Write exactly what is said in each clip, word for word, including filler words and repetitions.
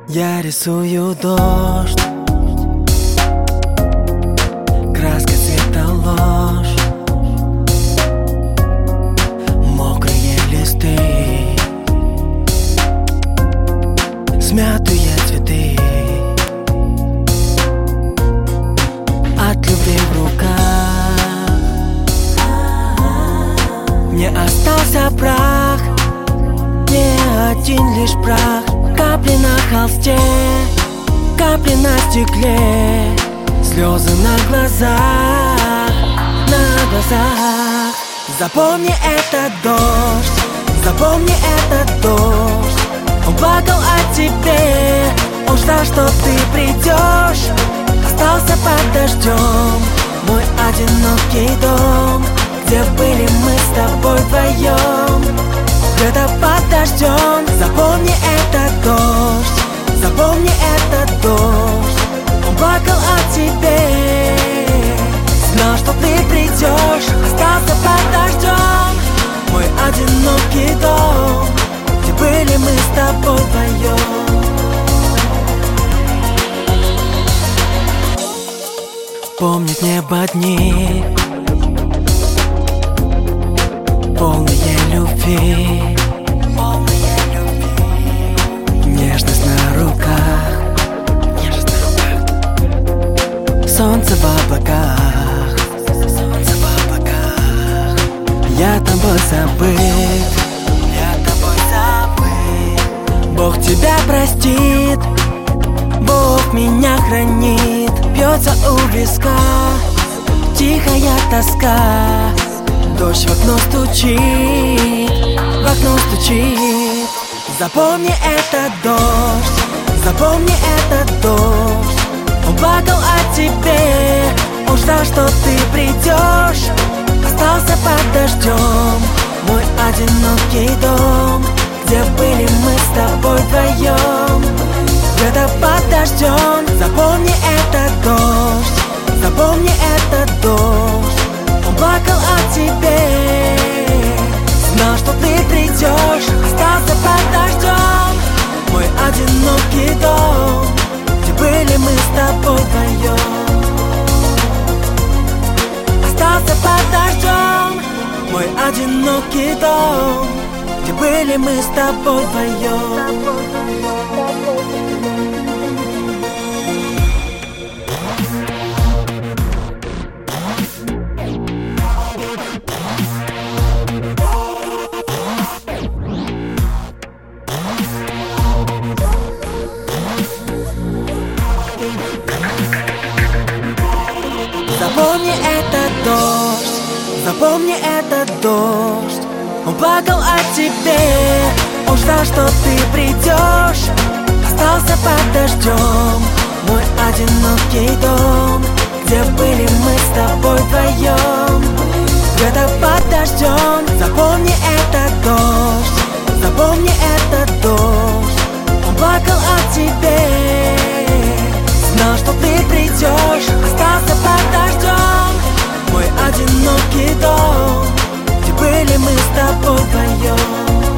Я рисую дождь, краска цвета ложь, мокрые листы, смятые цветы. От любви в руках мне остался прах, не один лишь прах. Капли на холсте, капли на стекле, слезы на глазах, на глазах. Запомни этот дождь, запомни этот дождь. Он плакал о тебе, он ждал, что ты придешь. Остался под дождем мой одинокий дом, где были мы с тобой вдвоем. Где-то под дождем. Запомни этот дождь, запомни этот дождь. Он плакал о тебе, знал, что ты придешь. Остался под дождем мой одинокий дом, где были мы с тобой вдвоем. Помнит небо дни, полные любви, полные любви. Нежность на руках, нежность на руках. Солнце в облаках, солнце в облаках. Я тобой забыт, я тобой забыт. Бог тебя простит, Бог меня хранит. Бьется у виска тихая тоска. Дождь в окно стучит, в окно стучит. Запомни этот дождь, запомни этот дождь. Он плакал о тебе, он ждал, что ты придешь. Остался под дождем мой одинокий дом, где были мы с тобой вдвоем. Где-то под дождем. Запомни этот дождь, запомни этот дождь. Он плакал о тебе, знал, что ты придешь. Остался под дождем мой одинокий дом, где были мы с тобой вдвоем. Остался под дождем мой одинокий дом, где были мы с тобой вдвоем. Запомни этот дождь, запомни этот дождь. Он плакал о тебе, он ждал, что ты придешь. Остался под дождем мой одинокий дом, где были мы с тобой вдвоем. Где-то под дождем. Запомни этот дождь, запомни этот дождь. Он плакал о тебе, знал, что ты придешь. Остался под дождем мой одинокий дом, где были мы с тобой вдвоем.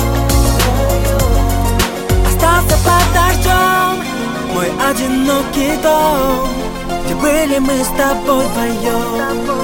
Остался под дождем мой одинокий дом, где были мы с тобой вдвоем.